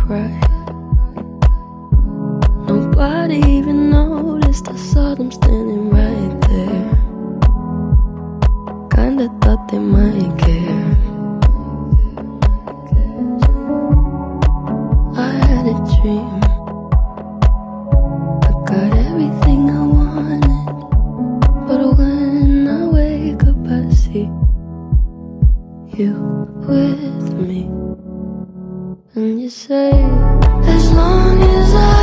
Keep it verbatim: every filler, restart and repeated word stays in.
cry. Nobody even noticed, I saw them standing right there. Kinda thought they might care. I had a dream, I got everything I wanted, but when I wake up I see you with me. And you say, as long as I